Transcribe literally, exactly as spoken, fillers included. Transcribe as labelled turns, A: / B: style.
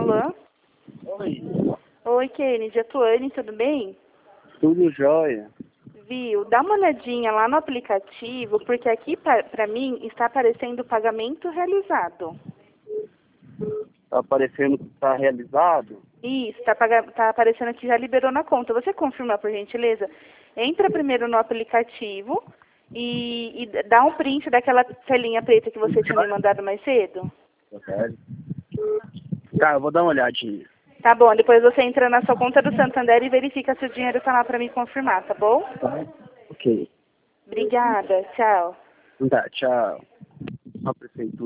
A: Alô?
B: Oi.
A: Oi, Kennedy, é Tuane, tudo bem?
B: Tudo jóia.
A: Viu? Dá uma olhadinha lá no aplicativo, porque aqui para mim está aparecendo o pagamento realizado.
B: Tá aparecendo que tá realizado?
A: Isso, está tá aparecendo que já liberou na conta. Você confirma, por gentileza? Entra primeiro no aplicativo e, e dá um print daquela telinha preta que você tinha me mandado mais cedo.
B: Tá, eu vou dar uma olhadinha.
A: Tá bom, depois você entra na sua conta do Santander e verifica se o dinheiro está lá para me confirmar, tá bom?
B: Tá. Ok.
A: Obrigada, tchau.
B: Tá, tchau. A prefeitura.